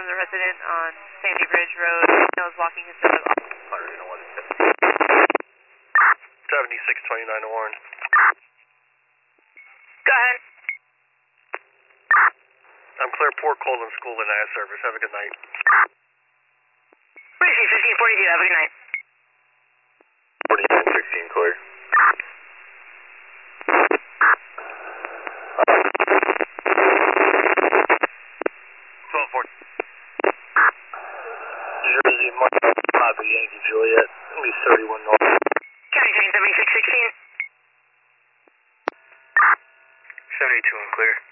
from the resident on Sandy Bridge Road. He was walking his dog off. 7629 to Warren. Go ahead. I'm clear Port Colden School and I have service. Have a good night. Receive 1542. Have a good night. 4916 clear. Jersey, Mike, Papa Yankee Juliet. It'll be 31 North. County train 7616. 72 and clear.